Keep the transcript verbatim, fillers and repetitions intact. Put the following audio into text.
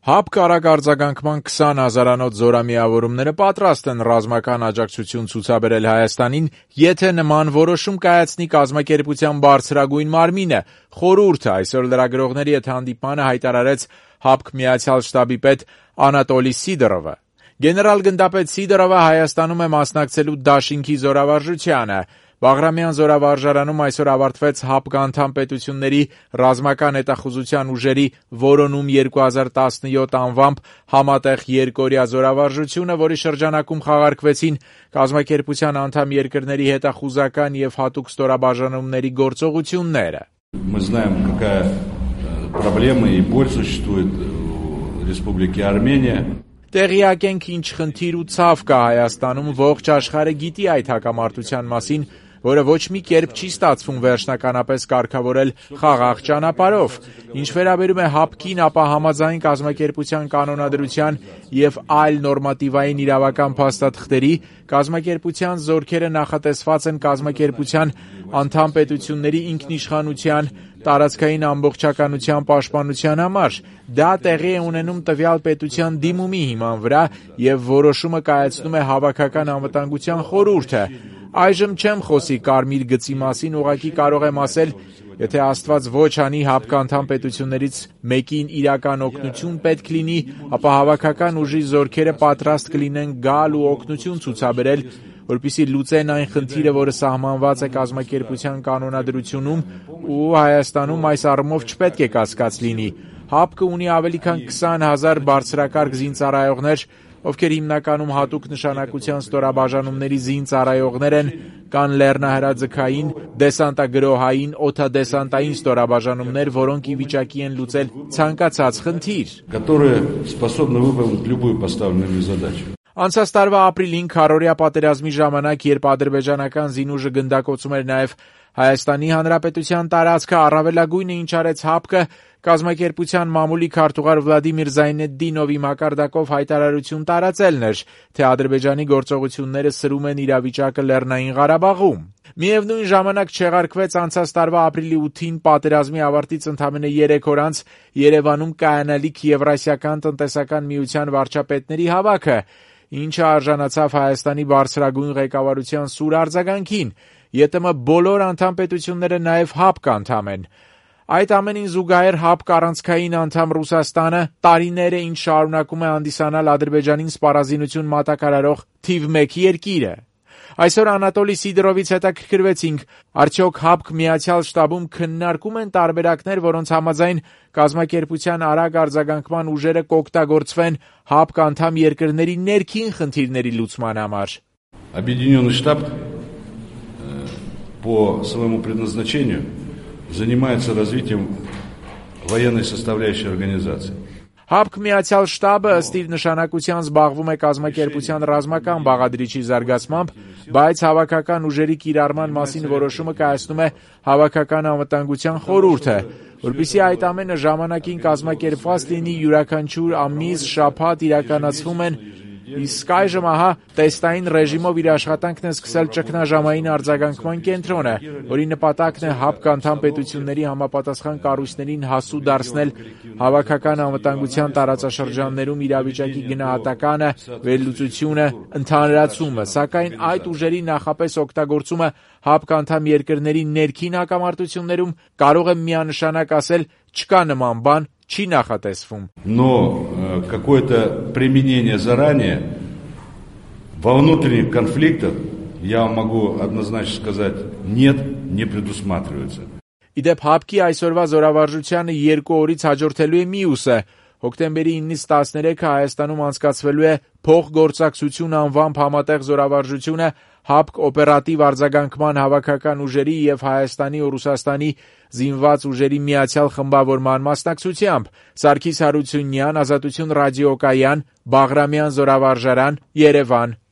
ՀԱՊԿ արագ արձագանքման քսան հազարանոց զորամիավորումները պատրաստ են ռազմական աջակցություն ցուցաբերել Հայաստանին, եթե նման որոշում կայացնի կազմակերպության բարձրագույն մարմինը՝ խորհուրդը, այսօր լրագրողների հետ հանդիպմանը հայտարարեց ՀԱՊԿ Միացյալ շտաբի պետ Անատոլի Սիդորովը։ Գեներալ-գնդապետ Սիդորովը Հայաստանում է մասնակցելու դաշինքի զորավարժությանը։ Բաղրամյան զորավարժարանում այսօր ավարտվեց ՀԱՊԿ անդամ պետությունների ռազմական հետախուզության ուժերի որոնում երկու հազար տասնյոթ անվամբ համատեղ երկօրյա զորավարժությունը, որի շրջանակում խաղարկվեցին կազմակերպության անդամ երկրների հետախուզական եւ հատուկ ստորաբաժանումների գործողությունները։ Мы знаем, какая проблема и боль существует в Республике Армения. Տեղյակ ենք ինչ խնդիր ու ցավ կա Հայաստանում, ողջ աշխարհը գիտի այդ հակամարտության մասին, որը ոչ մի կերպ չի ստացվում վերջնականապես կարգավորել խաղաղ ճանապարհով։ Ինչ վերաբերում է ՀԱՊԿ-ին, ապա համաձայն կազմակերպության կանոնադրության եւ այլ նորմատիվային իրավական փաստաթղթերի, կազմակերպության զորքերը նախատեսված են կազմակերպության անդամ պետությունների ինքնիշխանության, տարածքային ամբողջականության պաշտպանության համար։ Դա տեղի է ունենում տվյալ պետության դիմումի հիման վրա եւ որոշումը կայացնում է Հավաքական անվտանգության խորհուրդը։ Այժմ չեմ խոսի կարմիր գծի մասին, ուղղակի կարող եմ ասել, եթե Աստված ոչ անի ՀԱՊԿ անդամ պետություններից մեկին իրական օգնություն պետք լինի, ապա հավաքական ուժի զորքերը պատրաստ կլինեն գալ ու օգնություն ցուցաբերել, որպեսզի լուծեն այն խնդիրը, որը սահմանված է կազմակերպության կանոնադրությունում ու Հայաստանում այս առումով չպետք է կասկած լինի։ ՀԱՊԿ-ը ունի ավելի քան քսան հազար բարձրակարգ զինծառայողներ, ովքեր հիմնականում հատուկ նշանակության ստորաբաժանումների զինծառայողներ են, կան լեռնահրաձգային, դեսանտագրոհային, օդադեսանտային ստորաբաժանումներ, որոնք ի վիճակի են լուծել ցանկացած խնդիր։ Которые способны выполнить любую поставленную задачу. Անցած տարվա ապրիլին քառօրյա պատերազմի ժամանակ, երբ ադրբեջանական զինուժը գնդակոծում էր նաև Հայաստանի Հանրապետության տարածքը, առավելագույնը ինչ արեց ՀԱՊԿ-ը, կազմակերպության մամուլի քարտուղար Վլադիմիր Զայնեդդինովի մակարդակով հայտարարություն տարածելն էր, թե Ադրբեջանի գործողությունները սրում են իրավիճակը Լեռնային Ղարաբաղում։ Միևնույն ժամանակ չեղարկվեց անցած տարվա ապրիլի ութին պատերազմի ավարտից ընդամենը երեք օր անց Երևանում կայանալիք Եվրասիական տնտեսական միության վարչապետների հավաքը, ինչը արժանացավ Հայաստանի բարձրագույն ղեկավարության սուր արձագանքին։ ԵՏՄ բոլոր անդամ պետությունները նաև ՀԱՊԿ անդամ են։ Այդ ամենին զուգահեռ ՀԱՊԿ առանցքային անդամ Ռուսաստանը տարիներ է ինչ շարունակում է հանդիսանալ Ադրբեջանին սպառազինություն մատակարարող թիվ մեկ երկիրը։ Այսօր Անատոլի Սիդորովից հետաքրքրվեցինք, արդյոք ՀԱՊԿ Միացյալ շտաբում քննարկում են տարբերակներ, որոնց համաձայն կազմակերպության արագ արձագանքման ուժերը կօգտագործվեն ՀԱՊԿ անդամ երկրների ներքին խնդիրների լուծման համար։ Объединенный штаб по своему предназначению занимается развитием военной составляющей организации. ՀԱՊԿ Միացյալ շտաբը ըստ իր նշանակության զբաղվում է կազմակերպության ռազմական բաղադրիչի զարգացմամբ, բայց հավաքական ուժերի կիրառման մասին որոշումը կայացնում է Հավաքական անվտանգության խորհուրդը, որպեսզի այդ ամենը ժամանակին կազմակերպված լինի, յուրաքանչյուր ամիս, շաբաթ իրականացվում են, իսկ այժմ ահա տեստային ռեժիմով իր աշխատանքն է սկսել ճգնաժամային արձագանքման կենտրոնը, որի նպատակն է ՀԱՊԿ անդամ պետությունների համապատասխան կառույցներին հասու դարձնել հավաքական անվտանգության տարածաշրջաններում իրավիճակի գնահատականը, վերլուծությունը, ընդհանրացումը, սակայն այդ ուժերի նախապես օգտագործումը ՀԱՊԿ անդամ երկրների ներքին հակամարտություններում կարող է միանշանակ ասել չկա նման բան, չի նախատեսվում։ Но э, какое-то применение заранее во внутренних конфликтах, я вам могу однозначно сказать, нет, не предусматривается. Իդեպ ՀԱՊԿ-ի այսօրվա զորավարժությանը երկու օրից հաջորդելու է մյուսը։ Հոկտեմբերի իննից տասներեքը Հայաստանում անցկացվելու է փոխգործակցություն անվամբ համատեղ զորավարժությունը ՀԱՊԿ օպերատիվ արձագանքման հավաքական ուժերի եւ Հայաստանի ու Ռուսաստանի զինված ուժերի միացյալ խմբավորման մասնակցությամբ։ Սարգիս Հարությունյան, Ազատություն ռադիոկայան, Բաղրամյան զորավարժարան, Երևան։